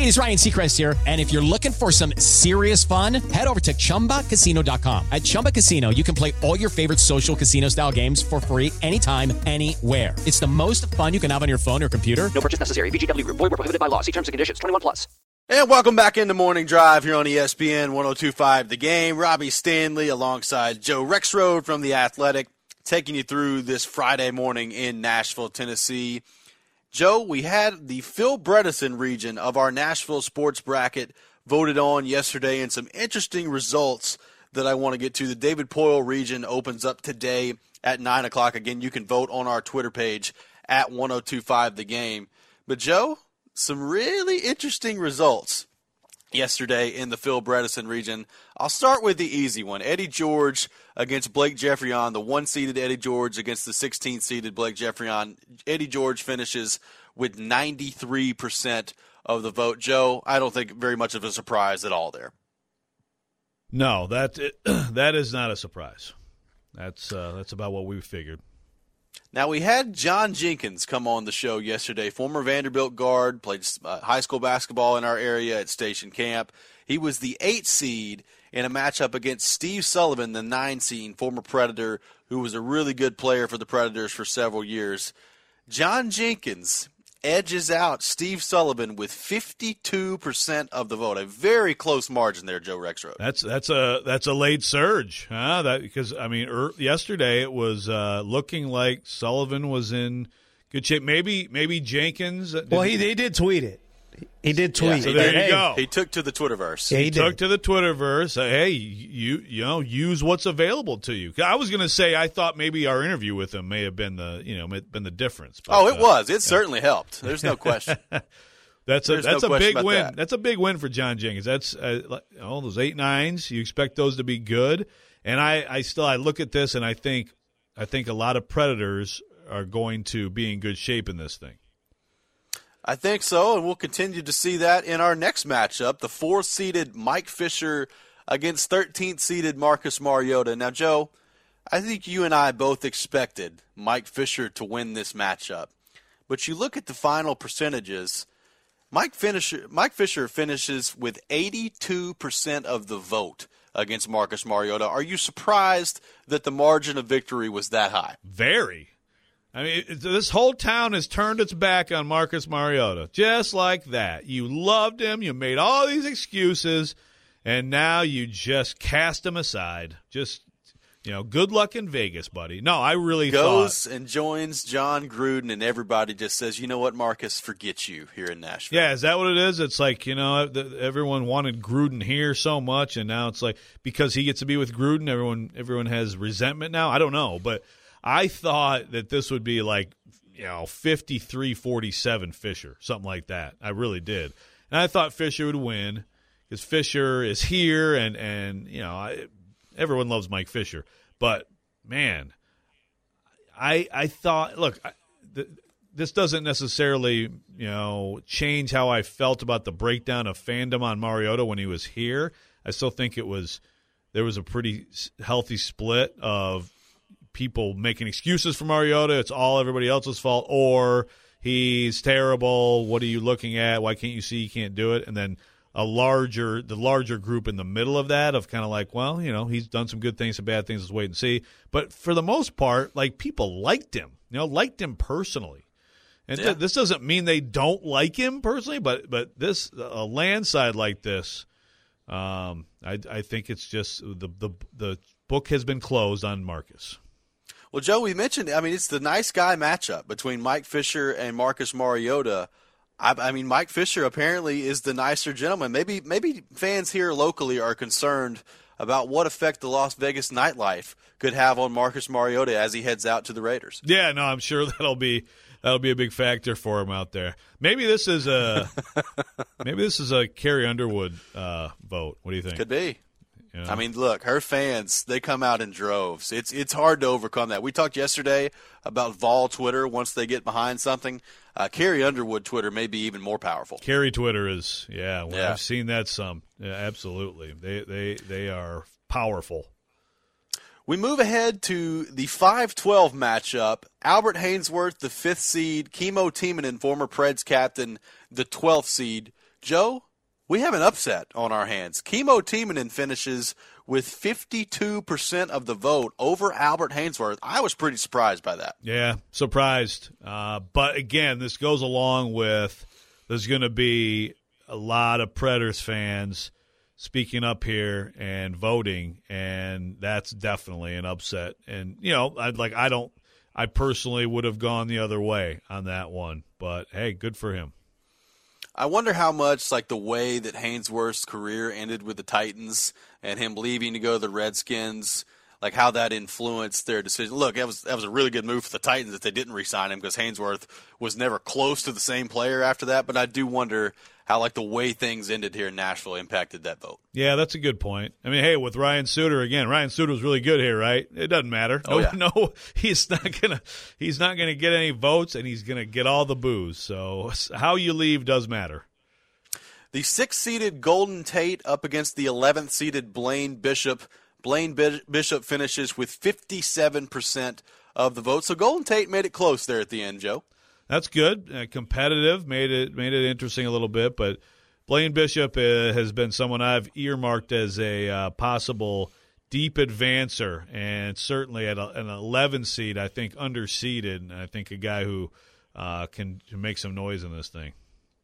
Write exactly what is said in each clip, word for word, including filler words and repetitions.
it is Ryan Seacrest here, and if you're looking for some serious fun, head over to Chumba Casino dot com. At Chumba Casino, you can play all your favorite social casino-style games for free anytime, anywhere. It's the most fun you can have on your phone or computer. No purchase necessary. V G W Group. Void where prohibited by law. See terms and conditions. twenty-one plus. And welcome back into Morning Drive here on E S P N one oh two point five The Game. Robbie Stanley alongside Joe Rexrode from The Athletic, taking you through this Friday morning in Nashville, Tennessee. Joe, we had the Phil Bredesen region of our Nashville sports bracket voted on yesterday, and some interesting results that I want to get to. The David Poyle region opens up today at nine o'clock. Again, you can vote on our Twitter page at one oh two point five The Game. But, Joe, some really interesting results yesterday in the Phil Bredesen region. I'll start with the easy one. Eddie George against Blake Jeffreyon, the one-seeded Eddie George against the sixteenth-seeded Blake Jeffreyon. Eddie George finishes with ninety-three percent of the vote. Joe, I don't think very much of a surprise at all there. No, that that is not a surprise. That's uh, that's about what we figured. Now, we had John Jenkins come on the show yesterday, former Vanderbilt guard, played uh, high school basketball in our area at Station Camp. He was the eight seed in a matchup against Steve Sullivan, the nine seed, former Predator, who was a really good player for the Predators for several years. John Jenkins edges out Steve Sullivan with fifty-two percent of the vote. A very close margin there, Joe Rexrode. That's that's a that's a late surge, huh? That because I mean, er, yesterday it was uh, looking like Sullivan was in good shape. Maybe maybe Jenkins. Well, he they did tweet it. He did tweet. Yeah, so he there did. you go. He took to the Twitterverse. Yeah, he, he did. took to the Twitterverse. Uh, hey, you you know, use what's available to you. I was going to say I thought maybe our interview with him may have been the you know been the difference. But, oh, it uh, was. It yeah. certainly helped. There's no question. That's a There's that's no a big question win. about that. That's a big win for John Jenkins. That's uh, all those eight nines. You expect those to be good, and I, I still I look at this and I think I think a lot of Predators are going to be in good shape in this thing. I think so, and we'll continue to see that in our next matchup, the four-seeded Mike Fisher against thirteenth-seeded Marcus Mariota. Now, Joe, I think you and I both expected Mike Fisher to win this matchup, but you look at the final percentages, Mike, Fisher, Mike Fisher finishes with eighty-two percent of the vote against Marcus Mariota. Are you surprised that the margin of victory was that high? Very. I mean, it, this whole town has turned its back on Marcus Mariota, just like that. You loved him, you made all these excuses, and now you just cast him aside. Just, you know, good luck in Vegas, buddy. No, I really Goes thought. and joins John Gruden, and everybody just says, you know what, Marcus, forget you here in Nashville. Yeah, is that what it is? It's like, you know, everyone wanted Gruden here so much, and now it's like because he gets to be with Gruden, everyone everyone has resentment now. I don't know, but I thought that this would be like, you know, fifty-three forty-seven Fisher, something like that. I really did. And I thought Fisher would win because Fisher is here, and, and you know, I, everyone loves Mike Fisher. But, man, I I thought, look, I, th- this doesn't necessarily, you know, change how I felt about the breakdown of fandom on Mariota when he was here. I still think it was, there was a pretty healthy split of people making excuses for Mariota. It's all everybody else's fault, or he's terrible. What are you looking at? Why can't you see he can't do it? And then a larger, the larger group in the middle of that of kind of like, well, you know, he's done some good things, some bad things. Let's wait and see. But for the most part, like people liked him, you know, liked him personally. And yeah. th- this doesn't mean they don't like him personally, but but this a landslide like this, um, I I think it's just the the the book has been closed on Marcus. Well, Joe, we mentioned, I mean, it's the nice guy matchup between Mike Fisher and Marcus Mariota. I, I mean, Mike Fisher apparently is the nicer gentleman. Maybe maybe fans here locally are concerned about what effect the Las Vegas nightlife could have on Marcus Mariota as he heads out to the Raiders. Yeah, no, I'm sure that'll be that'll be a big factor for him out there. Maybe this is a maybe this is a Carrie Underwood uh, vote. What do you think? Could be. You know? I mean, look, her fans, they come out in droves. It's it's hard to overcome that. We talked yesterday about Vol Twitter once they get behind something. Uh, Carrie Underwood Twitter may be even more powerful. Carrie Twitter is, yeah, well, yeah. I've seen that some. Yeah, absolutely. They, they, they are powerful. We move ahead to the five twelve matchup. Albert Hainsworth, the fifth seed, Kimo Timonen, former Preds captain, the twelfth seed, Joe, we have an upset on our hands. Kimmo Timonen finishes with fifty-two percent of the vote over Albert Haynesworth. I was pretty surprised by that. Yeah, surprised. Uh, but, again, this goes along with there's going to be a lot of Predators fans speaking up here and voting, and that's definitely an upset. And, you know, I'd like I don't – I personally would have gone the other way on that one. But, hey, good for him. I wonder how much, like, the way that Haynesworth's career ended with the Titans and him leaving to go to the Redskins, like how that influenced their decision. Look, that was that was a really good move for the Titans that they didn't re-sign him because Haynesworth was never close to the same player after that. But I do wonder how, like, the way things ended here in Nashville impacted that vote. Yeah, that's a good point. I mean, hey, with Ryan Suter again, Ryan Suter was really good here, right? It doesn't matter. No, oh, yeah. no, he's not gonna he's not gonna get any votes, and he's gonna get all the boos. So how you leave does matter. The sixth-seeded Golden Tate up against the eleventh-seeded Blaine Bishop. Blaine Bishop finishes with fifty-seven percent of the vote. So Golden Tate made it close there at the end, Joe. That's good. Uh, competitive, made it made it interesting a little bit. But Blaine Bishop uh, has been someone I've earmarked as a uh, possible deep advancer, and certainly at a, an eleven seed, I think underseeded, and I think a guy who uh, can, can make some noise in this thing.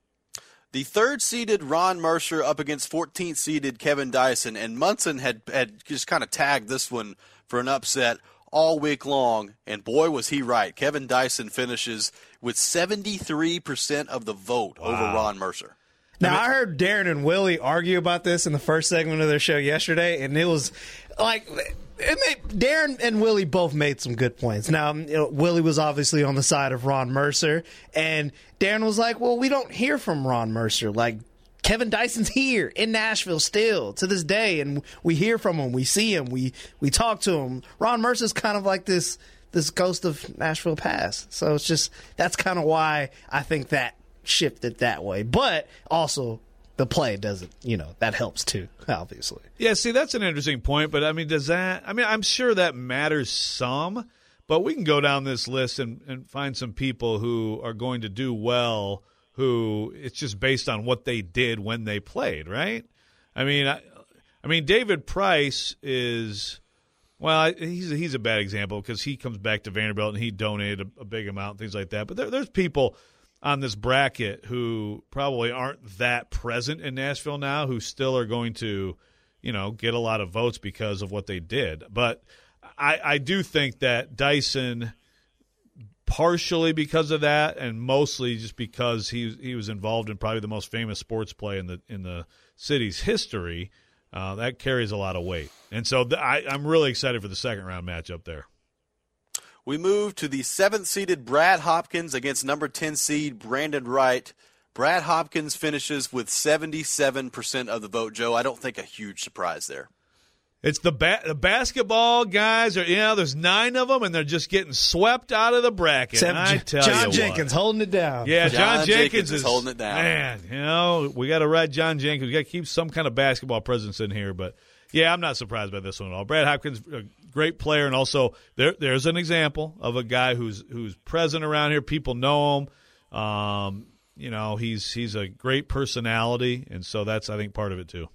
The third-seeded Ron Mercer up against fourteenth-seeded Kevin Dyson, and Munson had, had just kind of tagged this one for an upset all week long, and boy, was he right. Kevin Dyson finishes with seventy-three percent of the vote wow. over Ron Mercer. Now, I heard Darren and Willie argue about this in the first segment of their show yesterday, and it was like it made, Darren and Willie both made some good points. Now, you know, Willie was obviously on the side of Ron Mercer, and Darren was like, well, we don't hear from Ron Mercer. Like, Kevin Dyson's here in Nashville still to this day, and we hear from him, we see him, we we talk to him. Ron Mercer's kind of like this this ghost of Nashville past. So it's just that's kind of why I think that shifted that way. But also the play doesn't, you know, that helps too, obviously. Yeah, see, that's an interesting point, but I mean, does that, I mean, I'm sure that matters some, but we can go down this list and, and find some people who are going to do well, who it's just based on what they did when they played, right? I mean, I, I mean, David Price is, well, he's a, he's a bad example because he comes back to Vanderbilt and he donated a, a big amount, things like that. But there, there's people on this bracket who probably aren't that present in Nashville now, who still are going to, you know, get a lot of votes because of what they did. But I, I do think that Dyson, partially because of that, and mostly just because he he was involved in probably the most famous sports play in the in the city's history, uh, that carries a lot of weight. And so th- I, I'm really excited for the second round matchup there. We move to the seventh-seeded Brad Hopkins against number ten seed Brandon Wright. Brad Hopkins finishes with seventy-seven percent of the vote, Joe. I don't think a huge surprise there. It's the, ba- the basketball guys are, you know, there's nine of them, and they're just getting swept out of the bracket. Except I tell John you Jenkins what. holding it down. Yeah, John, John, Jenkins, Jenkins is, is holding it down. Man, you know, we got to ride John Jenkins. We got to keep some kind of basketball presence in here, but yeah, I'm not surprised by this one at all. Brad Hopkins, a great player, and also there, there's an example of a guy who's who's present around here. People know him. Um, you know, he's he's a great personality, and so that's, I think, part of it too.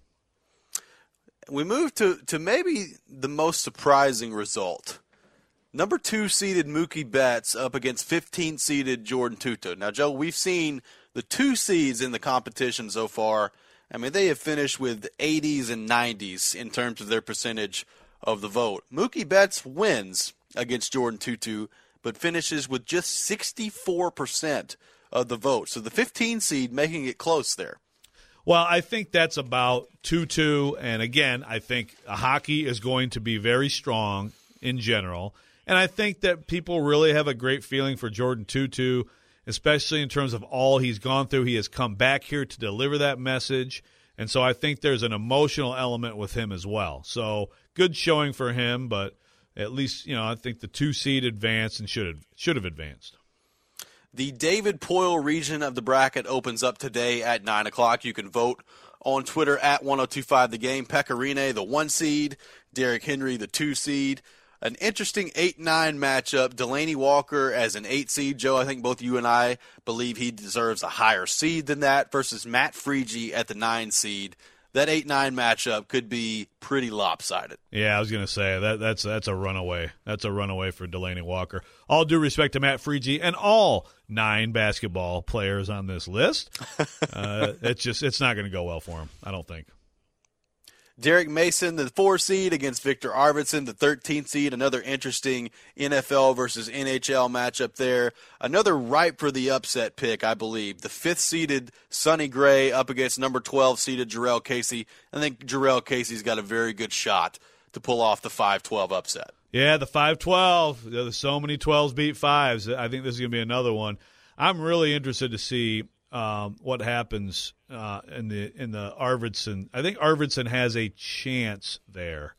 We move to, to maybe the most surprising result. Number two seeded Mookie Betts up against fifteenth seeded Jordan Tuto. Now, Joe, we've seen the two seeds in the competition so far. I mean, they have finished with eighties and nineties in terms of their percentage of the vote. Mookie Betts wins against Jordan Tutu, but finishes with just sixty-four percent of the vote. So the fifteen seed making it close there. Well, I think that's about two two, and again, I think hockey is going to be very strong in general, and I think that people really have a great feeling for Jordan Tutu, especially in terms of all he's gone through. He has come back here to deliver that message, and so I think there's an emotional element with him as well. So good showing for him, but at least, you know, I think the two seed advanced and should have, should have advanced. The David Poyle region of the bracket opens up today at nine o'clock. You can vote on Twitter at ten twenty-five The Game. Pecorine, the one seed. Derrick Henry, the two seed. An interesting eight nine matchup. Delaney Walker as an eight seed. Joe, I think both you and I believe he deserves a higher seed than that versus Matt Freege at the nine seed. That eight nine matchup could be pretty lopsided. Yeah, I was going to say, that that's that's a runaway. That's a runaway for Delaney Walker. All due respect to Matt Freege and all nine basketball players on this list. uh, it's just it's not going to go well for him, I don't think. Derek Mason, the four seed, against Victor Arvidsson, the thirteenth seed. Another interesting N F L versus N H L matchup there. Another ripe for the upset pick, I believe. The fifth-seeded Sonny Gray up against number twelve-seeded Jarrell Casey. I think Jarrell Casey's got a very good shot to pull off the five twelve upset. Yeah, the five twelve. There's so many twelves beat fives. I think this is going to be another one. I'm really interested to see Um, what happens uh, in the in the Arvidsson. I think Arvidsson has a chance there,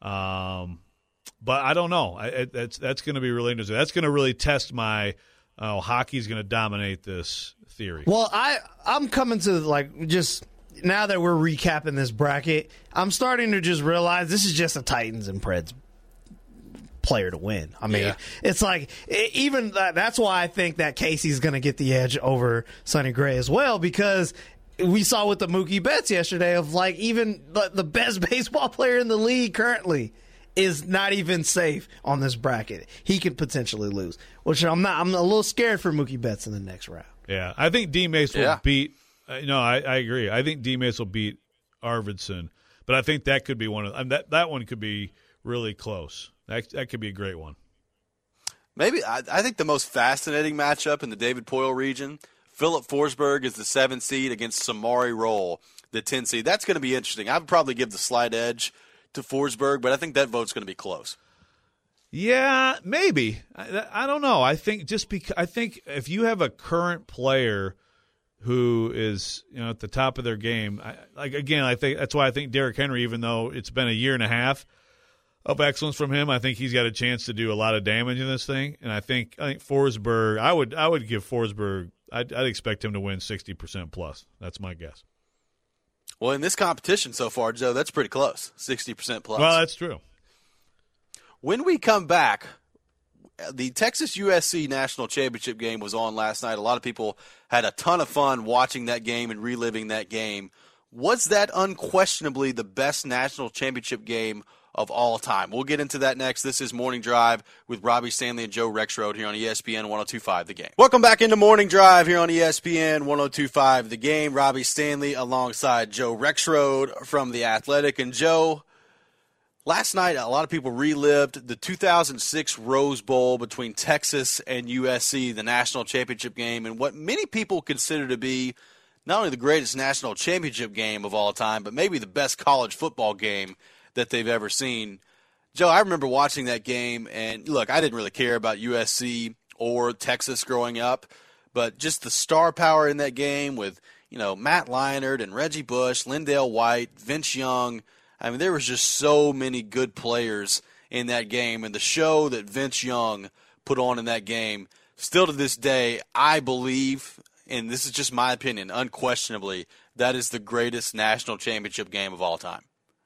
um, but I don't know. I, it, that's that's going to be really interesting. That's going to really test my oh, hockey's going to dominate this theory. Well, I I'm coming to like just now that we're recapping this bracket, I'm starting to just realize this is just a Titans and Preds player to win. I mean, yeah. It's like even that, that's why I think that Casey's going to get the edge over Sonny Gray as well, because we saw with the Mookie Betts yesterday of like even the, the best baseball player in the league currently is not even safe on this bracket. He could potentially lose, which I'm not. I'm a little scared for Mookie Betts in the next round. Yeah, I think D Mace will yeah. beat. Uh, no, I, I agree. I think D Mace will beat Arvidsson, but I think that could be one of I mean, that. That one could be really close. That that could be a great one. Maybe I, I think the most fascinating matchup in the David Poile region, Philip Forsberg is the seventh seed against Samari Roll, the ten seed. That's going to be interesting. I would probably give the slight edge to Forsberg, but I think that vote's going to be close. Yeah, maybe. I, I don't know. I think just because I think if you have a current player who is, you know, at the top of their game, I, like again, I think that's why I think Derrick Henry, even though it's been a year and a half of excellence from him, I think he's got a chance to do a lot of damage in this thing. And I think I think Forsberg, I would I would give Forsberg, I'd, I'd expect him to win sixty percent plus. That's my guess. Well, in this competition so far, Joe, that's pretty close, sixty percent plus. Well, that's true. When we come back, the Texas U S C National Championship game was on last night. A lot of people had a ton of fun watching that game and reliving that game. Was that unquestionably the best national championship game of all time? We'll get into that next. This is Morning Drive with Robbie Stanley and Joe Rexrode here on E S P N ten twenty-five The Game. Welcome back into Morning Drive here on E S P N ten twenty-five The Game. Robbie Stanley alongside Joe Rexrode from The Athletic. And Joe, last night a lot of people relived the two thousand six Rose Bowl between Texas and U S C, the national championship game, and what many people consider to be not only the greatest national championship game of all time, but maybe the best college football game that they've ever seen. Joe, I remember watching that game, and look, I didn't really care about U S C or Texas growing up, but just the star power in that game with, you know, Matt Leinart and Reggie Bush, Lindale White, Vince Young. I mean, there was just so many good players in that game, and the show that Vince Young put on in that game, still to this day, I believe, and this is just my opinion, unquestionably, that is the greatest national championship game of all time.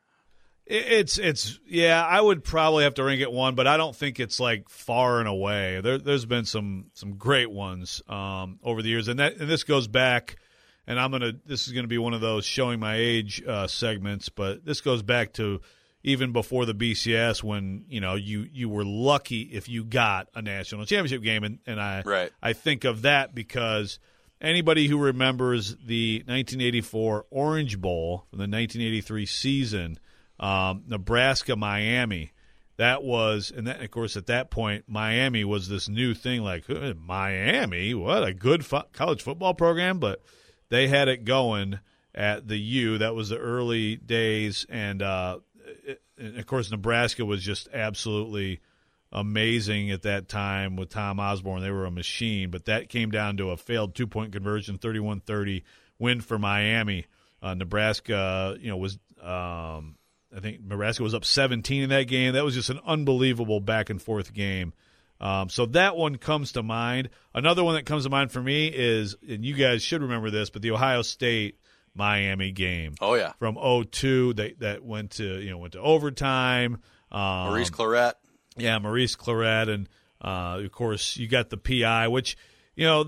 It's it's yeah. I would probably have to rank it one, but I don't think it's like far and away. There, there's been some some great ones um, over the years, and that and this goes back. And I'm gonna. This is gonna be one of those showing my age uh, segments, but this goes back to even before the B C S, when you know you you were lucky if you got a national championship game, and and I right. I think of that because anybody who remembers the nineteen eighty-four Orange Bowl from the nineteen eighty-three season. Um, Nebraska, Miami, that was, and that, of course, at that point, Miami was this new thing, like, Miami, what a good fo- college football program, but they had it going at the U. That was the early days, and, uh, it, and of course, Nebraska was just absolutely amazing at that time with Tom Osborne. They were a machine, but that came down to a failed two-point conversion, thirty-one thirty win for Miami. Uh, Nebraska, you know, was um, – I think Nebraska was up seventeen in that game. That was just an unbelievable back-and-forth game. Um, so that one comes to mind. Another one that comes to mind for me is, and you guys should remember this, but the Ohio State-Miami game. Oh, yeah. From oh two, that that went to, you know, went to overtime. Um, Maurice Claret. Yeah, Maurice Clarett, and uh, of course you got the P I, which, you know,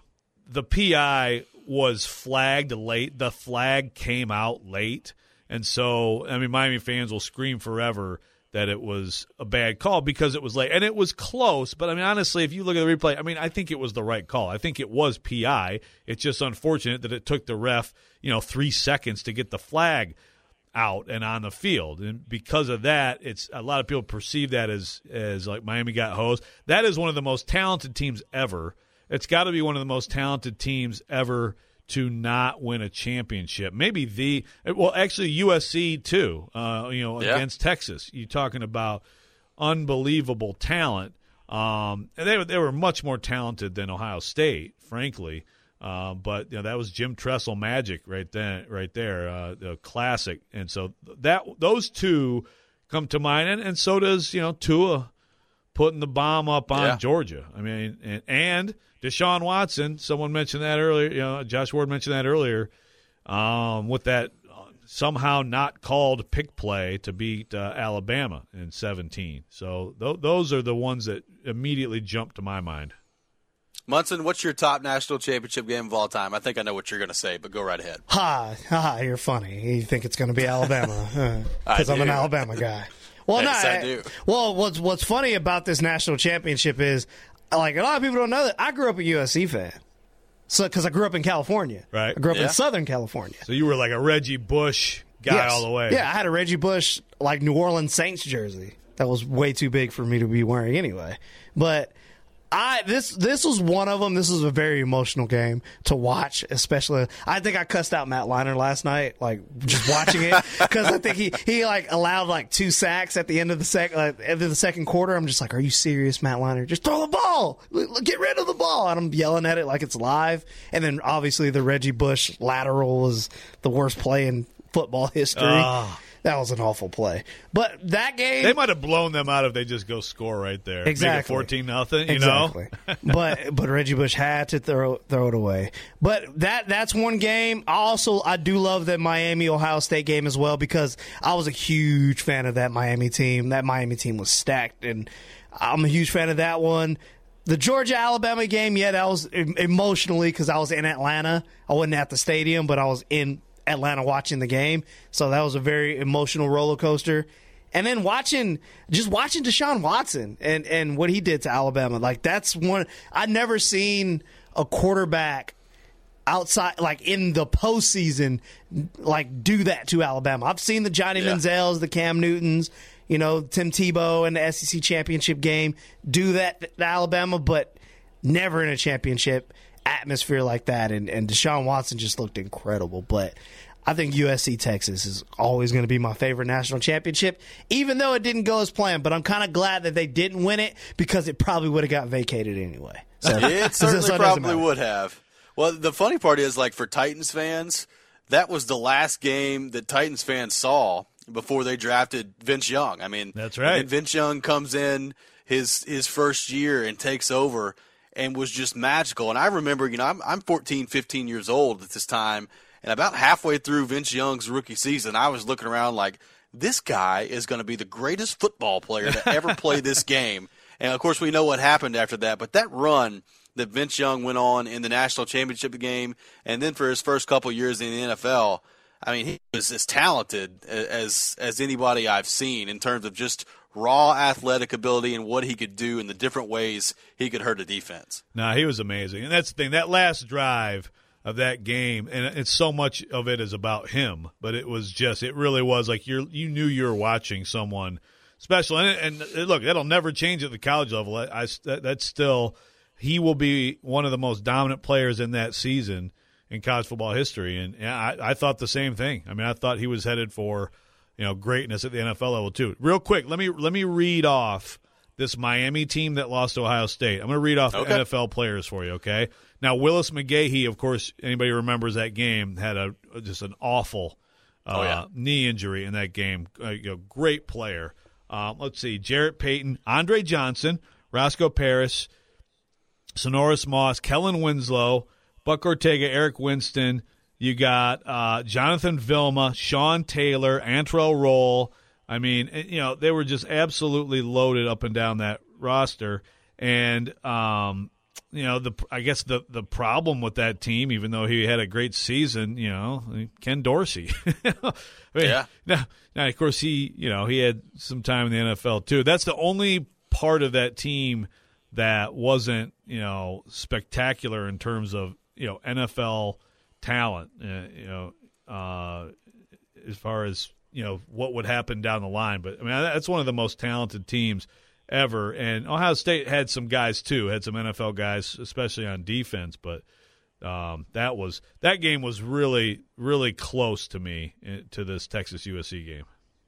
the P I was flagged late. The flag came out late, and so, I mean, Miami fans will scream forever that it was a bad call because it was late. And it was close, but, I mean, honestly, if you look at the replay, I mean, I think it was the right call. I think it was P I. It's just unfortunate that it took the ref, you know, three seconds to get the flag out and on the field. And because of that, it's a lot of people perceive that as, as like Miami got hosed. That is one of the most talented teams ever. It's got to be one of the most talented teams ever to not win a championship. Maybe the well, actually U S C too. Uh, you know, yeah. against Texas. You're talking about unbelievable talent. Um, and they were they were much more talented than Ohio State, frankly. Uh, but you know, that was Jim Tressel magic right then, right there, uh, the classic. And so that those two come to mind, and, and so does you know Tua putting the bomb up on yeah. Georgia. I mean, and, and Deshaun Watson, someone mentioned that earlier, you know, Josh Ward mentioned that earlier, um, with that somehow not called pick play to beat uh, Alabama in seventeen. So th- those are the ones that immediately jump to my mind. Munson, what's your top national championship game of all time? I think I know what you're going to say, but go right ahead. Ha, ha, you're funny. You think it's going to be Alabama because I'm an Alabama guy. Well, yes, no, I do. Well, what's what's funny about this national championship is, like, a lot of people don't know that I grew up a U S C fan. So, because I grew up in California, right? I grew up yeah. in Southern California. So you were like a Reggie Bush guy yes. all the way. Yeah, I had a Reggie Bush like New Orleans Saints jersey that was way too big for me to be wearing anyway. But I this this was one of them. This was a very emotional game to watch, especially. I think I cussed out Matt Leinart last night, like just watching it, because I think he, he like allowed like two sacks at the end of the sec uh, end of the second quarter. I'm just like, are you serious, Matt Leinart? Just throw the ball, get rid of the ball, and I'm yelling at it like it's live. And then obviously the Reggie Bush lateral was the worst play in football history. Oh. That was an awful play. But that game, they might have blown them out if they just go score right there. Exactly. Make it fourteen nothing, you exactly. know? but but Reggie Bush had to throw throw it away. But that that's one game. I also I do love that Miami Ohio State game as well, because I was a huge fan of that Miami team. That Miami team was stacked, and I'm a huge fan of that one. The Georgia Alabama game, yeah, that was emotionally, because I was in Atlanta. I wasn't at the stadium, but I was in Atlanta watching the game, so that was a very emotional roller coaster. And then watching, just watching Deshaun Watson and, and what he did to Alabama, like that's one I've never seen a quarterback outside, like in the postseason, like do that to Alabama. I've seen the Johnny yeah. Manziels, the Cam Newtons, you know, Tim Tebow in the S E C championship game do that to Alabama, but never in a championship atmosphere like that. And, and Deshaun Watson just looked incredible. But I think U S C Texas is always going to be my favorite national championship, even though it didn't go as planned. But I'm kind of glad that they didn't win it, because it probably would have got vacated anyway. So, it certainly so it probably would have. Well, the funny part is, like, for Titans fans, that was the last game that Titans fans saw before they drafted Vince Young. I mean, that's right. And Vince Young comes in his his first year and takes over and was just magical. And I remember, you know, I'm, I'm fourteen, fifteen years old at this time, and about halfway through Vince Young's rookie season, I was looking around like, this guy is going to be the greatest football player to ever play this game. And, of course, we know what happened after that. But that run that Vince Young went on in the national championship game, and then for his first couple years in the N F L, I mean, he was as talented as as anybody I've seen in terms of just raw athletic ability and what he could do in the different ways he could hurt a defense. No, he was amazing. And that's the thing, that last drive of that game, and it's so much of it is about him, but it was just, it really was like you're, you knew you were watching someone special. And, and look, that'll never change at the college level. I, I, that's still, he will be one of the most dominant players in that season in college football history. And, and I, I thought the same thing. I mean, I thought he was headed for, you know, greatness at the N F L level too. Real quick, let me let me read off this Miami team that lost to Ohio State. I'm going to read off okay. the N F L players for you, okay? Now, Willis McGahee, of course, anybody remembers that game, had a just an awful uh, oh, yeah. knee injury in that game. Uh, you know, great player. Um, let's see, Jarrett Payton, Andre Johnson, Roscoe Parrish, Sonoris Moss, Kellen Winslow, Buck Ortega, Eric Winston. You got uh, Jonathan Vilma, Sean Taylor, Antrell Roll, I mean, you know, they were just absolutely loaded up and down that roster. And, um, you know, the I guess the, the problem with that team, even though he had a great season, you know, Ken Dorsey. I mean, yeah. Now, now, of course, he, you know, he had some time in the N F L, too. That's the only part of that team that wasn't, you know, spectacular in terms of, you know, N F L talent, uh, you know, uh, as far as, you know, what would happen down the line. But, I mean, that's one of the most talented teams ever. And Ohio State had some guys, too, had some N F L guys, especially on defense. But um, that was that game was really, really close to me, to this Texas U S C game.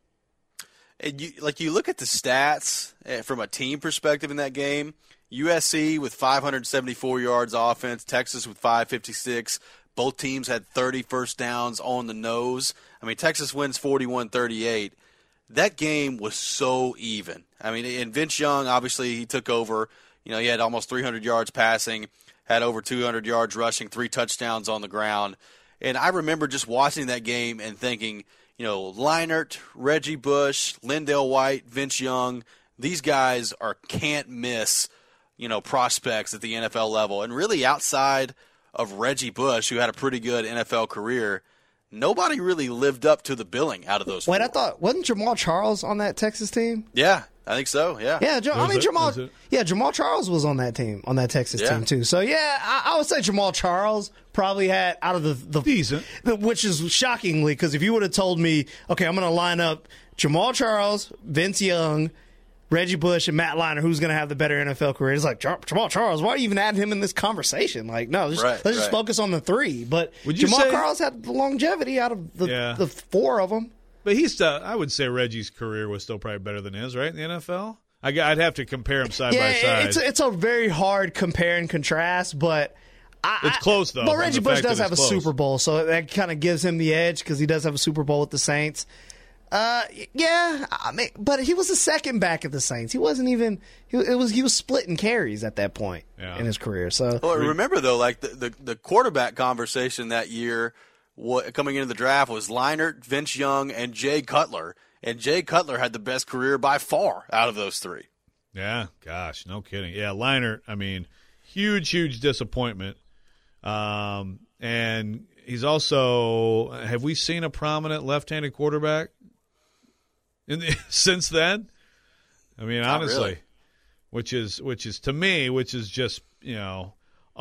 And you, like you look at the stats from a team perspective in that game, U S C with five hundred seventy-four yards offense, Texas with five fifty-six. Both teams had thirty first downs on the nose. I mean, Texas wins forty-one thirty-eight. That game was so even. I mean, and Vince Young, obviously, he took over. You know, he had almost three hundred yards passing, had over two hundred yards rushing, three touchdowns on the ground. And I remember just watching that game and thinking, you know, Leinart, Reggie Bush, Lindell White, Vince Young, these guys are can't miss, you know, prospects at the N F L level. And really outside of Reggie Bush, who had a pretty good N F L career, nobody really lived up to the billing out of those Wait, four. I thought, wasn't Jamal Charles on that Texas team? Yeah, I think so, yeah. Yeah, I mean, it? Jamal, it? yeah, Jamal Charles was on that team, on that Texas Yeah. team, too. So, yeah, I, I would say Jamal Charles probably had, out of the, the Decent. The, which is shockingly, because if you would have told me, okay, I'm going to line up Jamal Charles, Vince Young, Reggie Bush, and Matt Leinart, who's going to have the better N F L career? It's like, Jamal Charles, why are you even adding him in this conversation? Like, no, just, Right, let's just right. focus on the three. But Would you Jamal say- Charles had the longevity out of the, Yeah. the four of them. But he's still, I would say Reggie's career was still probably better than his, right, in the N F L? I, I'd have to compare them side Yeah, by side. it's a, it's a very hard compare and contrast, but I, It's close, though, But from Reggie the Bush fact that does have a it's close. Super Bowl, so that kind of gives him the edge because he does have a Super Bowl with the Saints. Uh, yeah, I mean, but he was the second back at the Saints. He wasn't even. He it was he was splitting carries at that point Yeah. in his career. So Well, remember, though, like the, the, the quarterback conversation that year what, coming into the draft was Leinart, Vince Young, and Jay Cutler. And Jay Cutler had the best career by far out of those three. Yeah, gosh, no kidding. Yeah, Leinart, I mean, huge, huge disappointment. Um, and he's also, have we seen a prominent left-handed quarterback in the, since then? I mean, Not honestly, really. which is, which is to me, which is just, you know,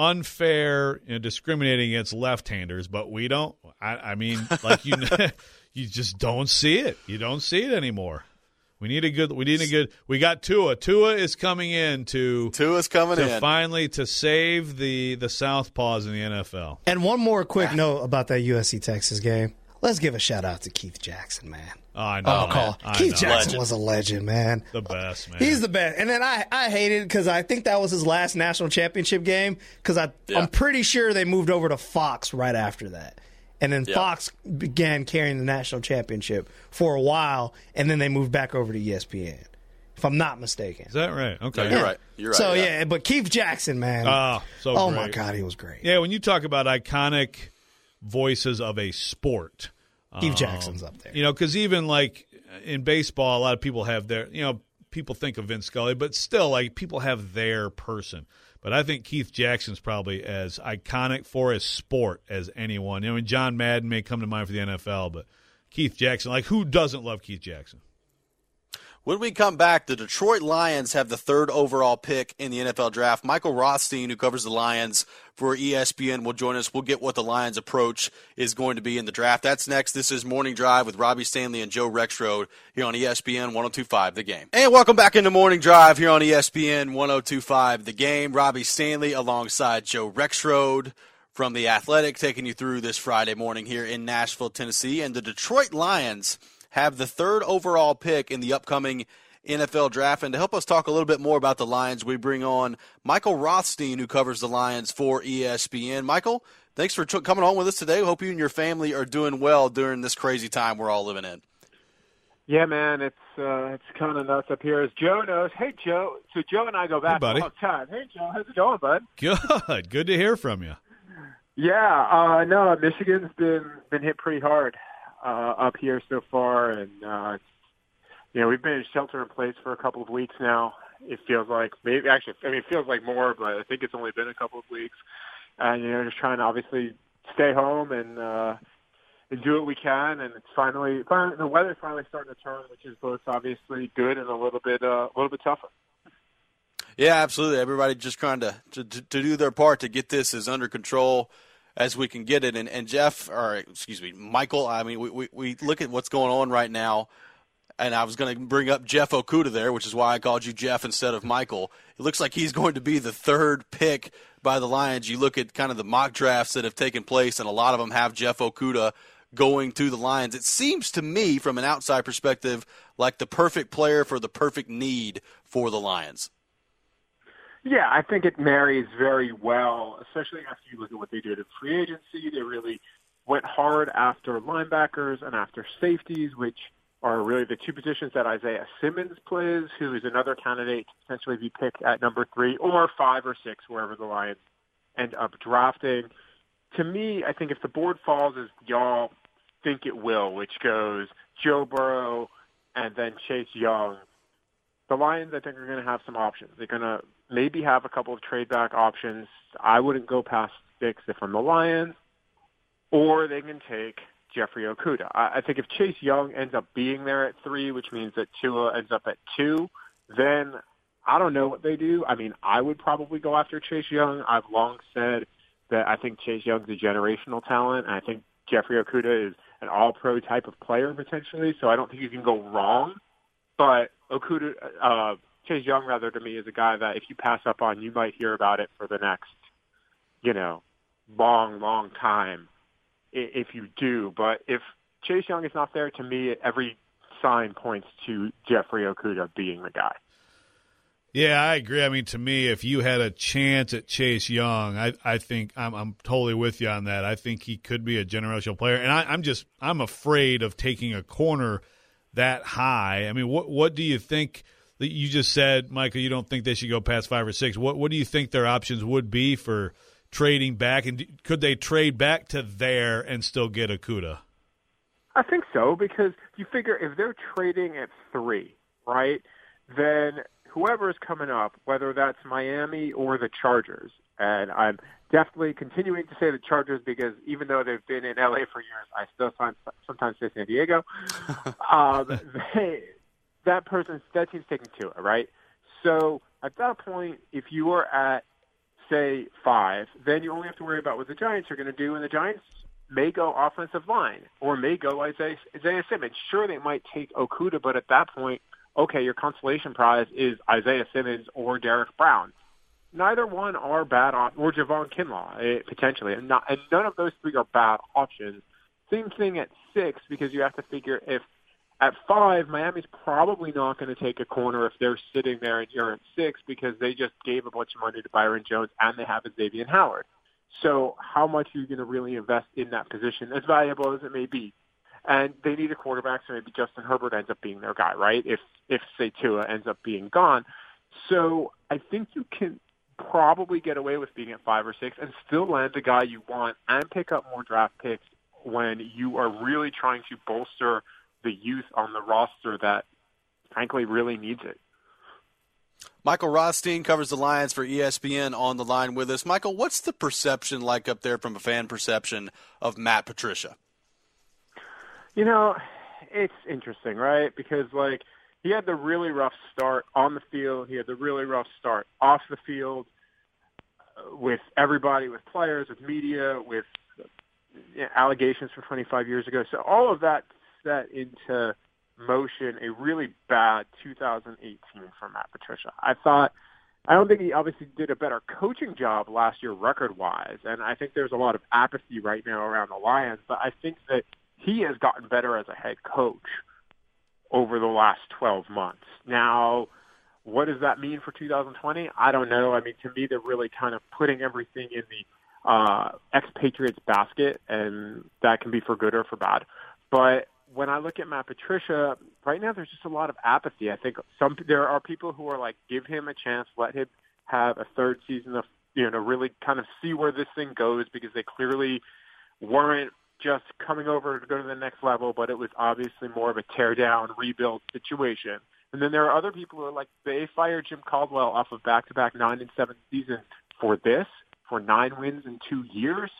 unfair and discriminating against left-handers, but we don't, I, I mean, like you, you just don't see it. You don't see it anymore. We need a good. We need a good. We got Tua. Tua is coming in to Tua's coming to in. finally to save the the Southpaws in the N F L. and one more quick note about that U S C Texas game. Let's give a shout out to Keith Jackson, man. Oh, I know. Oh, man. call. I Keith know. Jackson Legend. was a legend, man. The best, man. He's the best. And then I, I hated because I think that was his last national championship game because I Yeah. I'm pretty sure they moved over to Fox right after that. And then Yeah. Fox began carrying the national championship for a while, and then they moved back over to E S P N, if I'm not mistaken. Is that right? Okay. No, you're right. You're right. So, yeah. yeah, but Keith Jackson, man. Oh, so oh, great. my God, he was great. Yeah, when you talk about iconic voices of a sport, Keith um, Jackson's up there. You know, because even like in baseball, a lot of people have their, you know, people think of Vince Scully, but still, like, people have their person. But I think Keith Jackson's probably as iconic for a sport as anyone. You know, I mean, John Madden may come to mind for the N F L, but Keith Jackson, like, who doesn't love Keith Jackson? When we come back, the Detroit Lions have the third overall pick in the N F L draft. Michael Rothstein, who covers the Lions for E S P N, will join us. We'll get what the Lions' approach is going to be in the draft. That's next. This is Morning Drive with Robbie Stanley and Joe Rexrode here on E S P N one oh two point five The Game. And welcome back into Morning Drive here on E S P N one oh two point five The Game. Robbie Stanley alongside Joe Rexrode from The Athletic, taking you through this Friday morning here in Nashville, Tennessee. And the Detroit Lions have the third overall pick in the upcoming N F L draft. And to help us talk a little bit more about the Lions, we bring on Michael Rothstein, who covers the Lions for E S P N. Michael, thanks for t- coming on with us today. Hope you and your family are doing well during this crazy time we're all living in. Yeah, man, it's uh, it's kind of nuts up here. As Joe knows, hey Joe, so Joe and I go back buddy. a long time. Hey Joe, how's it going, bud? Good. Good to hear from you. Yeah, uh, no, Michigan's been been hit pretty hard uh, up here so far, and uh, it's you know, we've been in shelter in place for a couple of weeks now. It feels like maybe actually, I mean, it feels like more, but I think it's only been a couple of weeks. And, you know, just trying to obviously stay home and, uh, and do what we can. And it's finally, finally, the weather's finally starting to turn, which is both obviously good and a little bit, uh, a little bit tougher. Yeah, absolutely. Everybody just trying to, to, to do their part to get this as under control as we can get it. And, and Jeff, or excuse me, Michael, I mean, we, we, we look at what's going on right now. And I was going to bring up Jeff Okudah there, which is why I called you Jeff instead of Michael. It looks like he's going to be the third pick by the Lions. You look at kind of the mock drafts that have taken place, and a lot of them have Jeff Okudah going to the Lions. It seems to me, from an outside perspective, like the perfect player for the perfect need for the Lions. Yeah, I think it marries very well, especially after you look at what they did in free agency. They really went hard after linebackers and after safeties, which are really the two positions that Isaiah Simmons plays, who is another candidate to potentially be picked at number three or five or six, wherever the Lions end up drafting. To me, I think if the board falls as y'all think it will, which goes Joe Burrow and then Chase Young, the Lions, I think, are going to have some options. They're going to maybe have a couple of trade-back options. I wouldn't go past six if I'm the Lions, or they can take Jeffrey Okudah. I think if Chase Young ends up being there at three, which means that Tua ends up at two, then I don't know what they do. I mean, I would probably go after Chase Young. I've long said that I think Chase Young's a generational talent, and I think Jeffrey Okudah is an all-pro type of player potentially, so I don't think you can go wrong. But Okudah, uh, Chase Young, rather, to me, is a guy that if you pass up on, you might hear about it for the next, you know, long, long time. If you do, but if Chase Young is not there, to me, every sign points to Jeffrey Okudah being the guy. Yeah, I agree. I mean, to me, if you had a chance at Chase Young, I, I think I'm, I'm totally with you on that. I think he could be a generational player, and I, I'm just I'm afraid of taking a corner that high. I mean, what what do you think? That you just said, Michael, you don't think they should go past five or six. What what do you think their options would be for trading back, and could they trade back to there and still get Okudah? I think so, because you figure if they're trading at three, right, then whoever is coming up, whether that's Miami or the Chargers, and I'm definitely continuing to say the Chargers because even though they've been in L A for years, I still sometimes say San Diego. um, they, that person, that team's taking Tua, right? So at that point, if you are at say five, then you only have to worry about what the Giants are going to do, and the Giants may go offensive line or may go Isaiah, Isaiah Simmons. Sure, they might take Okudah, but at that point, okay, your consolation prize is Isaiah Simmons or Derek Brown. Neither one are bad op- or Javon Kinlaw, eh, potentially, and, not, and none of those three are bad options. Same thing at six, because you have to figure if at five, Miami's probably not going to take a corner if they're sitting there and you're at six because they just gave a bunch of money to Byron Jones and they have a Xavier Howard. So how much are you going to really invest in that position, as valuable as it may be? And they need a quarterback, so maybe Justin Herbert ends up being their guy, right, if, if say, Tua ends up being gone. So I think you can probably get away with being at five or six and still land the guy you want and pick up more draft picks when you are really trying to bolster the youth on the roster that, frankly, really needs it. Michael Rothstein covers the Lions for E S P N on the line with us. Michael, what's the perception like up there from a fan perception of Matt Patricia? You know, it's interesting, right? Because, like, he had the really rough start on the field. He had the really rough start off the field with everybody, with players, with media, with you know, allegations from twenty-five years ago. So all of that set into motion a really bad two thousand eighteen for Matt Patricia. I thought, I don't think he obviously did a better coaching job last year record-wise, and I think there's a lot of apathy right now around the Lions, but I think that he has gotten better as a head coach over the last twelve months. Now, what does that mean for two thousand twenty? I don't know. I mean, to me, they're really kind of putting everything in the uh, ex-Patriots basket, and that can be for good or for bad. But when I look at Matt Patricia, right now there's just a lot of apathy. I think some there are people who are like, give him a chance, let him have a third season of, you know, really kind of see where this thing goes, because they clearly weren't just coming over to go to the next level, but it was obviously more of a tear-down, rebuild situation. And then there are other people who are like, they fired Jim Caldwell off of back-to-back nine and seven seasons for this, for nine wins in two years.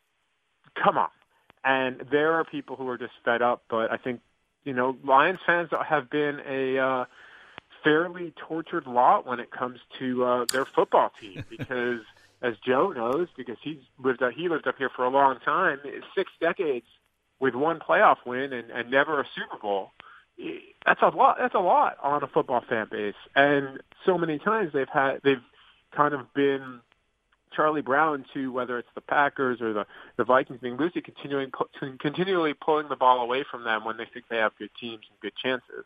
Come on. And there are people who are just fed up, but I think, you know, Lions fans have been a uh, fairly tortured lot when it comes to uh, their football team because, as Joe knows, because he's lived up, he lived up here for a long time, six decades with one playoff win and, and never a Super Bowl. That's a lot. That's a lot on a football fan base, and so many times they've had they've kind of been Charlie Brown to whether it's the Packers or the, the Vikings being loosey, continuing continually pulling the ball away from them when they think they have good teams and good chances.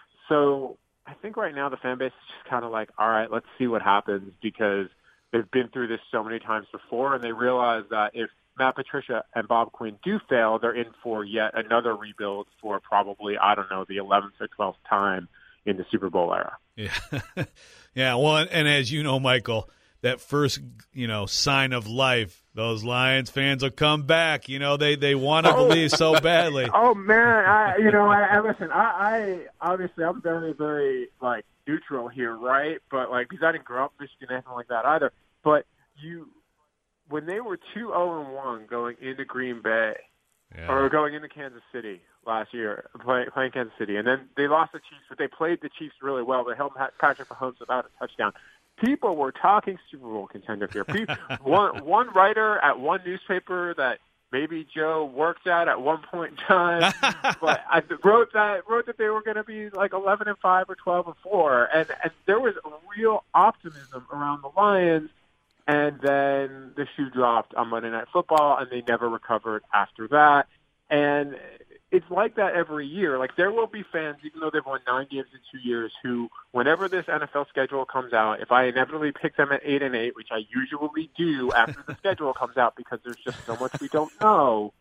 So I think right now the fan base is just kind of like, all right, let's see what happens because they've been through this so many times before, and they realize that if Matt Patricia and Bob Quinn do fail, they're in for yet another rebuild for probably, I don't know, the eleventh or twelfth time in the Super Bowl era. Yeah. yeah. Well, and as you know, Michael, that first, you know, sign of life, those Lions fans will come back. You know, they, they want to oh. believe so badly. Oh, man. I, you know, I, I listen, I, I obviously I'm very, very, like, neutral here, right? But, like, because I didn't grow up in Michigan, anything like that either. But you – when they were two oh and one going into Green Bay yeah. or going into Kansas City last year, play, playing Kansas City, and then they lost the Chiefs, but they played the Chiefs really well. They held Patrick Mahomes about a touchdown. People were talking Super Bowl contender here. People, one, one writer at one newspaper that maybe Joe worked at at one point in time, but I wrote that wrote that they were going to be like eleven and five or twelve and four, and and there was real optimism around the Lions. And then the shoe dropped on Monday Night Football, and they never recovered after that. And it's like that every year. Like, there will be fans, even though they've won nine games in two years, who, whenever this N F L schedule comes out, if I inevitably pick them at eight and eight, which I usually do after the schedule comes out because there's just so much we don't know,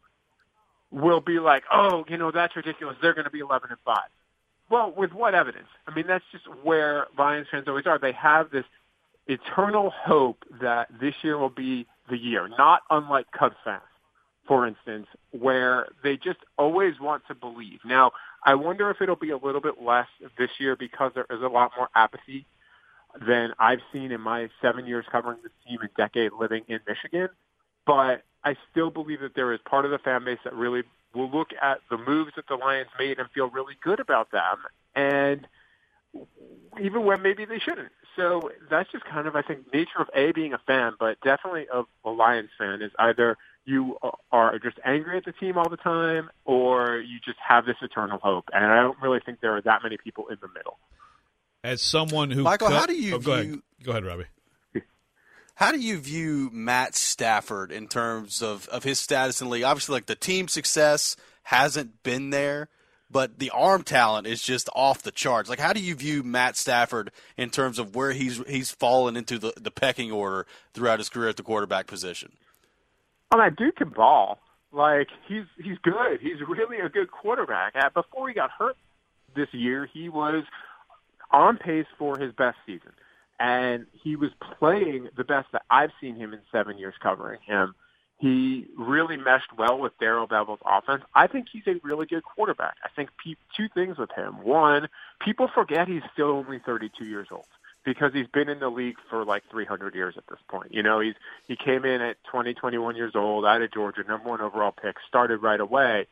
will be like, oh, you know, that's ridiculous. They're going to be eleven and five. Well, with what evidence? I mean, that's just where Lions fans always are. They have this eternal hope that this year will be the year, not unlike Cubs fans, for instance, where they just always want to believe. Now, I wonder if it'll be a little bit less this year because there is a lot more apathy than I've seen in my seven years covering this team, a decade living in Michigan. But I still believe that there is part of the fan base that really will look at the moves that the Lions made and feel really good about them, and even when maybe they shouldn't. So that's just kind of, I think, nature of A, being a fan, but definitely of a Lions fan is either you are just angry at the team all the time or you just have this eternal hope. And I don't really think there are that many people in the middle. As someone who Michael, cut, how do you oh, go view, ahead. Go ahead, Robbie. How do you view Matt Stafford in terms of, of his status in the league? Obviously, like, the team success hasn't been there, but the arm talent is just off the charts. Like, how do you view Matt Stafford in terms of where he's he's fallen into the, the pecking order throughout his career at the quarterback position? Oh, that dude can ball. Like, he's he's good. He's really a good quarterback. Before he got hurt this year, he was on pace for his best season. And he was playing the best that I've seen him in seven years covering him. He really meshed well with Darrell Bevell's offense. I think he's a really good quarterback. I think pe- two things with him. One, people forget he's still only thirty-two years old because he's been in the league for like three hundred years at this point. You know, he's he came in at twenty, twenty-one years old, out of Georgia, number one overall pick, started right away.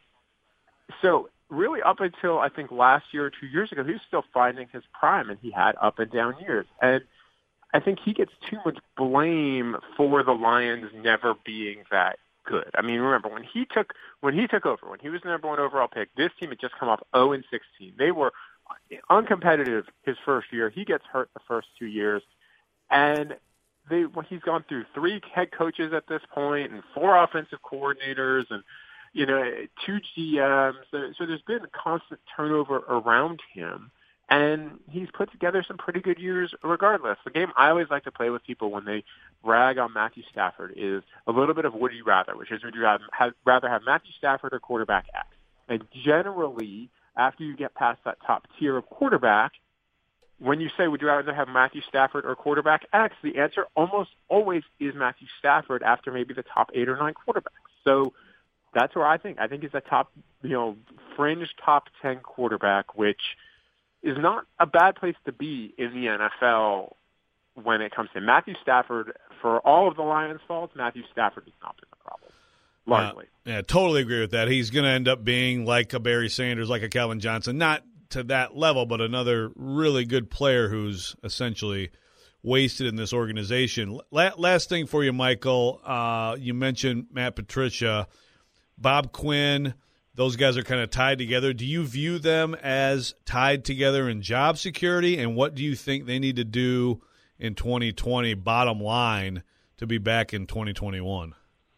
So really up until I think last year or two years ago, he was still finding his prime, and he had up and down years. And I think he gets too much blame for the Lions never being that good. I mean, remember when he took when he took over, when he was the number one overall pick, this team had just come off oh and sixteen. They were uncompetitive his first year. He gets hurt the first two years, and they well, he's gone through three head coaches at this point and four offensive coordinators and you know two G Ms. So, so there's been a constant turnover around him. And he's put together some pretty good years regardless. The game I always like to play with people when they rag on Matthew Stafford is a little bit of would you rather, which is would you rather have, rather have Matthew Stafford or quarterback X? And generally, after you get past that top tier of quarterback, when you say would you rather have Matthew Stafford or quarterback X, the answer almost always is Matthew Stafford after maybe the top eight or nine quarterbacks. So That's where I think I think he's a top, you know, fringe top ten quarterback, which is not a bad place to be in the N F L when it comes to Matthew Stafford. For all of the Lions' faults, Matthew Stafford has not been the problem, largely. Uh, yeah, totally agree with that. He's going to end up being like a Barry Sanders, like a Calvin Johnson, not to that level, but another really good player who's essentially wasted in this organization. Last thing for you, Michael, uh, you mentioned Matt Patricia. Bob Quinn, those guys are kind of tied together. Do you view them as tied together in job security, and what do you think they need to do in twenty twenty, bottom line, to be back in twenty twenty-one?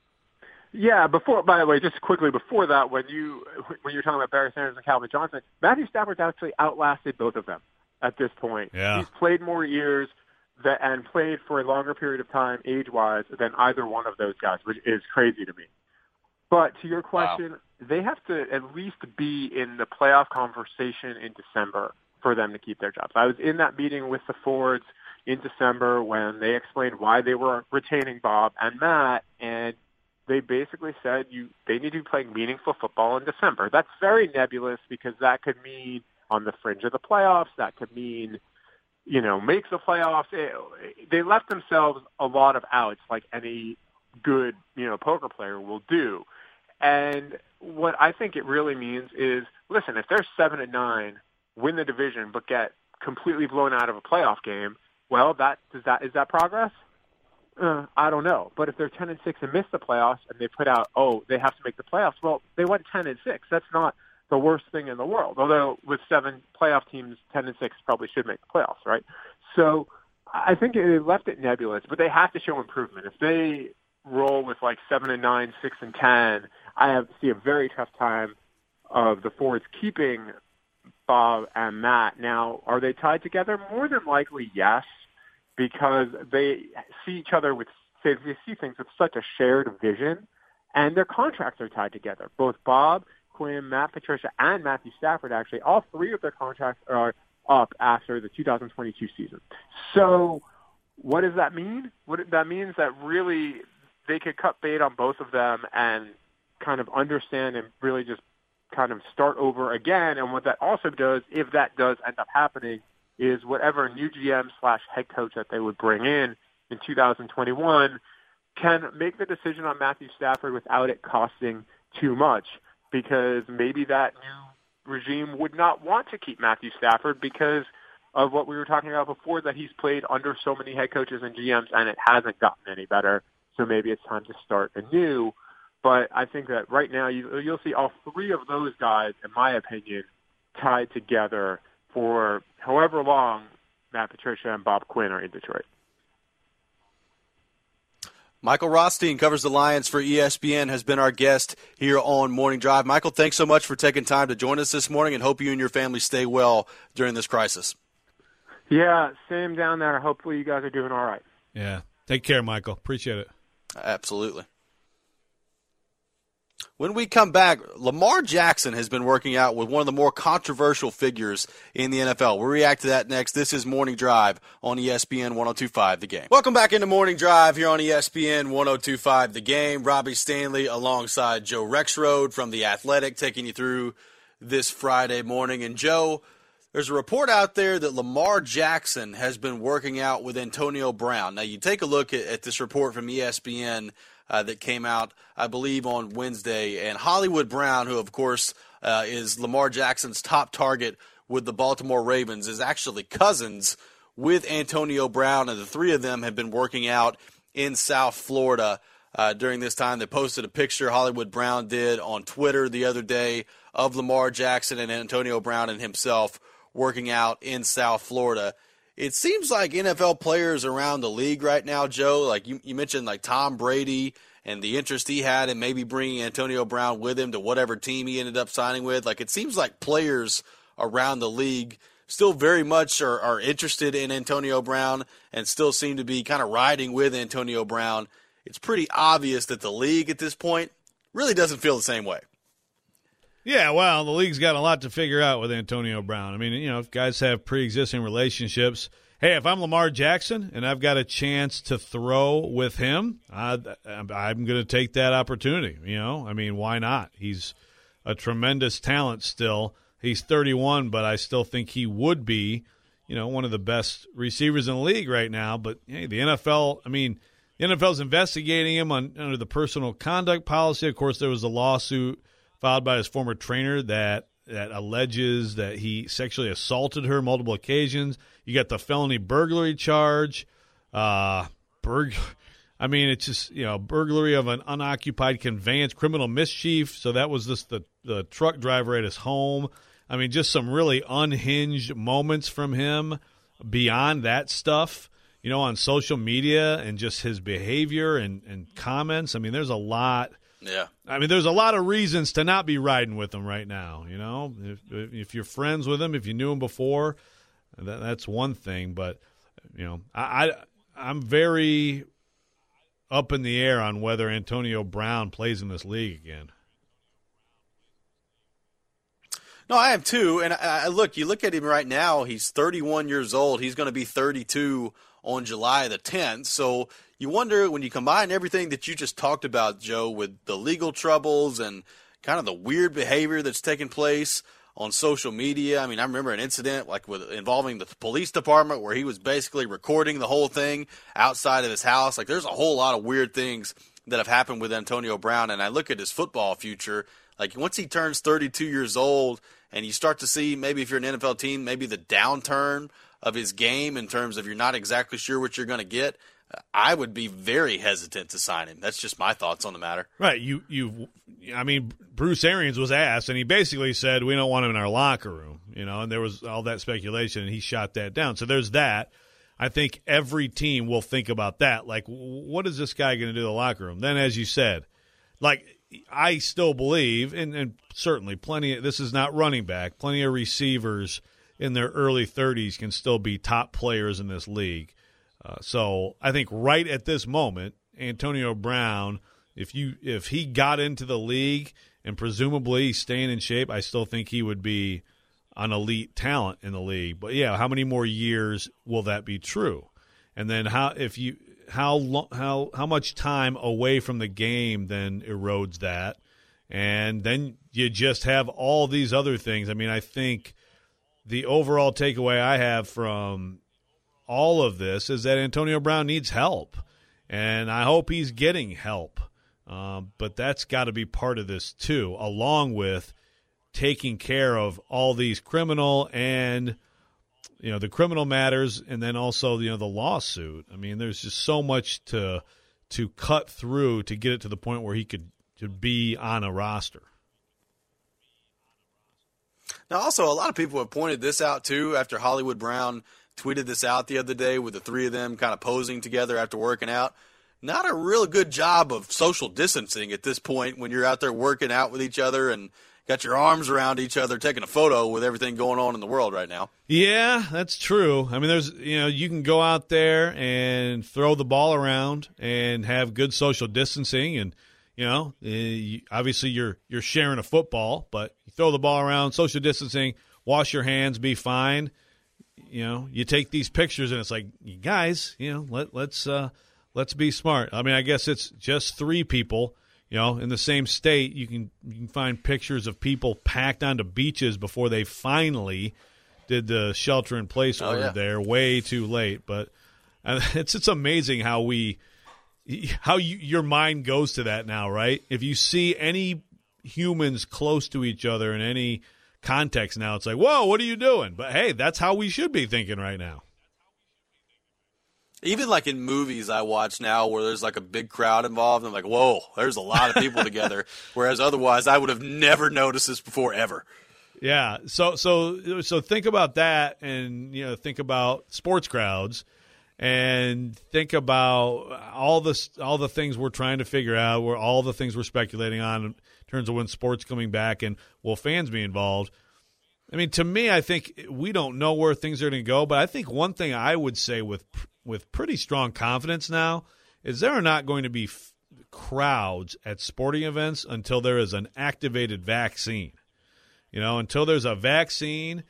Yeah, before, by the way, just quickly before that, when you when you're talking about Barry Sanders and Calvin Johnson, Matthew Stafford's actually outlasted both of them at this point. Yeah. He's played more years that, and played for a longer period of time age-wise than either one of those guys, which is crazy to me. But to your question, wow. They have to at least be in the playoff conversation in December for them to keep their jobs. I was in that meeting with the Fords in December when they explained why they were retaining Bob and Matt, and they basically said you they need to be playing meaningful football in December. That's very nebulous because that could mean on the fringe of the playoffs. That could mean, you know, makes the playoffs. It, they left themselves a lot of outs like any good, you know, poker player will do. And what I think it really means is, listen, if they're seven and nine, win the division, but get completely blown out of a playoff game, well, that does that is that progress? Uh, I don't know. But if they're ten and six and miss the playoffs, and they put out, oh, they have to make the playoffs, well, they went ten and six. That's not the worst thing in the world. Although with seven playoff teams, ten and six probably should make the playoffs, right? So I think they left it nebulous, but they have to show improvement. If they roll with like seven and nine, six and ten, I have see a very tough time of the Fords keeping Bob and Matt. Now, are they tied together? More than likely, yes, because they see each other with they see things with such a shared vision, and their contracts are tied together. Both Bob Quinn, Matt Patricia, and Matthew Stafford, actually, all three of their contracts are up after the two thousand twenty-two season. So what does that mean? What that means that really they could cut bait on both of them and kind of understand and really just kind of start over again. And what that also does, if that does end up happening, is whatever new G M slash head coach that they would bring in in two thousand twenty-one can make the decision on Matthew Stafford without it costing too much, because maybe that new regime would not want to keep Matthew Stafford because of what we were talking about before, that he's played under so many head coaches and G Ms and it hasn't gotten any better. So maybe it's time to start anew. But I think that right now you, you'll see all three of those guys, in my opinion, tied together for however long Matt Patricia and Bob Quinn are in Detroit. Michael Rothstein covers the Lions for E S P N, has been our guest here on Morning Drive. Michael, thanks so much for taking time to join us this morning, and hope you and your family stay well during this crisis. Yeah, same down there. Hopefully you guys are doing all right. Yeah. Take care, Michael. Appreciate it. Absolutely. When we come back, Lamar Jackson has been working out with one of the more controversial figures in the N F L. We'll react to that next. This is Morning Drive on E S P N one oh two point five The Game. Welcome back into Morning Drive here on E S P N one oh two point five The Game. Robbie Stanley alongside Joe Rexrode from The Athletic, taking you through this Friday morning. And Joe, there's a report out there that Lamar Jackson has been working out with Antonio Brown. Now, you take a look at, at this report from E S P N uh, that came out, I believe, on Wednesday. And Hollywood Brown, who, of course, uh, is Lamar Jackson's top target with the Baltimore Ravens, is actually cousins with Antonio Brown. And the three of them have been working out in South Florida uh, during this time. They posted a picture, Hollywood Brown did, on Twitter the other day of Lamar Jackson and Antonio Brown and himself working out in South Florida. It seems like N F L players around the league right now, Joe, like you, you mentioned, like Tom Brady and the interest he had in maybe bringing Antonio Brown with him to whatever team he ended up signing with. Like, it seems like players around the league still very much are, are interested in Antonio Brown and still seem to be kind of riding with Antonio Brown. It's pretty obvious that the league at this point really doesn't feel the same way. Yeah, well, the league's got a lot to figure out with Antonio Brown. I mean, you know, guys have pre-existing relationships, hey, if I'm Lamar Jackson and I've got a chance to throw with him, I, I'm going to take that opportunity. You know, I mean, why not? He's a tremendous talent still. He's thirty-one, but I still think he would be, you know, one of the best receivers in the league right now. But hey, the N F L, I mean, the N F L is investigating him on, under the personal conduct policy. Of course, there was a lawsuit filed by his former trainer that that alleges that he sexually assaulted her multiple occasions. You got the felony burglary charge. Uh, burg- I mean, it's just, you know, burglary of an unoccupied conveyance, criminal mischief. So that was just the, the truck driver at his home. I mean, just some really unhinged moments from him beyond that stuff, you know, on social media and just his behavior and, and comments. I mean, there's a lot. Yeah. I mean, there's a lot of reasons to not be riding with him right now, you know. If, if you're friends with him, if you knew him before, that, that's one thing. But, you know, I, I, I'm very up in the air on whether Antonio Brown plays in this league again. No, I am too. And I, I look, you look at him right now, he's thirty-one years old. He's going to be thirty-two on July the tenth. So you wonder, when you combine everything that you just talked about, Joe, with the legal troubles and kind of the weird behavior that's taking place on social media. I mean, I remember an incident like with involving the police department where he was basically recording the whole thing outside of his house. Like, there's a whole lot of weird things that have happened with Antonio Brown. And I look at his football future, like once he turns thirty-two years old and you start to see, maybe if you're an N F L team, maybe the downturn of his game in terms of you're not exactly sure what you're going to get, I would be very hesitant to sign him. That's just my thoughts on the matter. Right. You, you, I mean, Bruce Arians was asked, and he basically said, we don't want him in our locker room, you know, and there was all that speculation, and he shot that down. So there's that. I think every team will think about that. Like, what is this guy going to do in the locker room? Then, as you said, like, I still believe, and, and certainly plenty of, this is not running back, plenty of receivers in their early thirties can still be top players in this league. Uh, so I think right at this moment, Antonio Brown, if you if he got into the league and presumably staying in shape, I still think he would be an elite talent in the league. But yeah, how many more years will that be true? And then how if you how long how how much time away from the game then erodes that, and then you just have all these other things. I mean, I think the overall takeaway I have from all of this is that Antonio Brown needs help, and I hope he's getting help. Um, but that's got to be part of this too, along with taking care of all these criminal and, you know, the criminal matters, and then also, you know, the lawsuit. I mean, there's just so much to to cut through to get it to the point where he could to be on a roster. Now, also, a lot of people have pointed this out too after Hollywood Brown tweeted this out the other day with the three of them kind of posing together after working out. Not a real good job of social distancing at this point when you're out there working out with each other and got your arms around each other, taking a photo with everything going on in the world right now. Yeah, that's true. I mean, there's, you know, you can go out there and throw the ball around and have good social distancing, and, you know, obviously you're you're sharing a football, but you throw the ball around, social distancing, wash your hands, be fine. You know, you take these pictures and it's like, guys, you know, let let's uh, let's be smart. I mean, I guess it's just three people. You know, in the same state, you can you can find pictures of people packed onto beaches before they finally did the shelter-in-place oh, order yeah. there. Way too late, but uh, it's it's amazing how we how you, your mind goes to that now, right? If you see any humans close to each other in any context now, it's like, whoa, what are you doing? But hey, that's how we should be thinking right now. Even like in movies I watch now where there's like a big crowd involved, I'm like, whoa, there's a lot of people together. Whereas otherwise I would have never noticed this before ever. Yeah. So so so think about that, and, you know, think about sports crowds, and think about all the all the things we're trying to figure out, where all the things we're speculating on in terms of when sports coming back and will fans be involved. I mean, to me, I think we don't know where things are going to go, but I think one thing I would say with with pretty strong confidence now is there are not going to be f- crowds at sporting events until there is an activated vaccine. You know, until there's a vaccine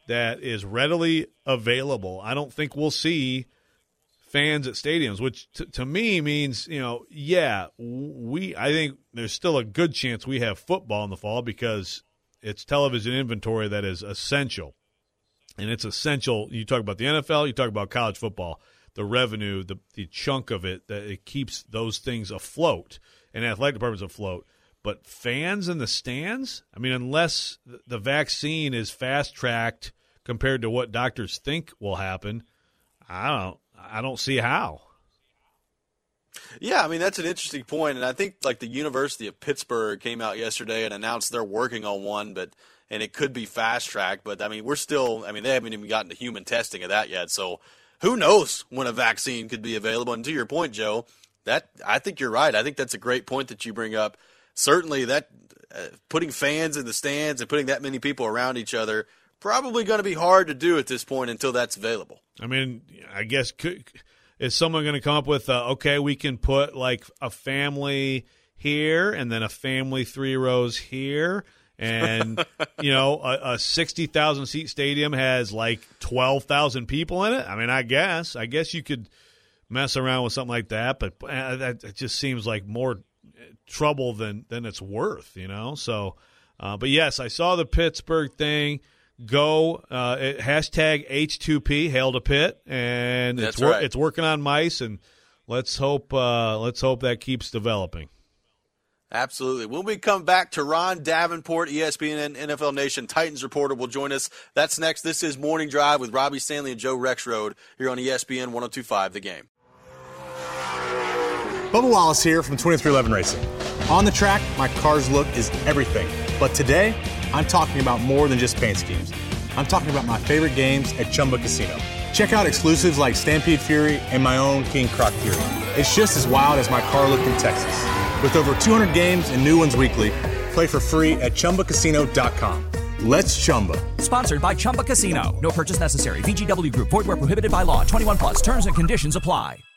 that is readily available. I don't think we'll see fans at stadiums, which t- to me means, you know, yeah, we. I think there's still a good chance we have football in the fall because it's television inventory that is essential. And it's essential. You talk about the N F L, you talk about college football, the revenue, the, the chunk of it, that it keeps those things afloat and athletic departments afloat. But fans in the stands, I mean, unless the vaccine is fast-tracked compared to what doctors think will happen, I don't I don't see how. Yeah, I mean, that's an interesting point, and I think like the University of Pittsburgh came out yesterday and announced they're working on one, but and it could be fast-tracked, but I mean, we're still, I mean, they haven't even gotten to human testing of that yet, so who knows when a vaccine could be available. And to your point, Joe, that I think you're right. I think that's a great point that you bring up. Certainly that uh, putting fans in the stands and putting that many people around each other probably going to be hard to do at this point until that's available. I mean, I guess could, is someone going to come up with, uh, okay, we can put like a family here and then a family three rows here. And, you know, a, a sixty thousand seat stadium has like twelve thousand people in it. I mean, I guess. I guess you could mess around with something like that, but uh, that it just seems like more trouble than, than it's worth, you know? So, uh, but yes, I saw the Pittsburgh thing. Go, uh, it, hashtag H two P, Hail to Pitt, and That's it's, wor- right. it's working on mice, and let's hope, uh, let's hope that keeps developing. Absolutely. When we come back, to Ron Davenport, E S P N and N F L Nation Titans reporter, will join us. That's next. This is Morning Drive with Robbie Stanley and Joe Rexrode here on E S P N one oh two point five The Game. Bubba Wallace here from twenty-three eleven Racing. On the track, my car's look is everything. But today, I'm talking about more than just paint schemes. I'm talking about my favorite games at Chumba Casino. Check out exclusives like Stampede Fury and my own King Croc Fury. It's just as wild as my car look in Texas. With over two hundred games and new ones weekly, play for free at Chumba Casino dot com. Let's Chumba. Sponsored by Chumba Casino. No purchase necessary. V G W Group. Void where prohibited by law. twenty-one plus. Terms and conditions apply.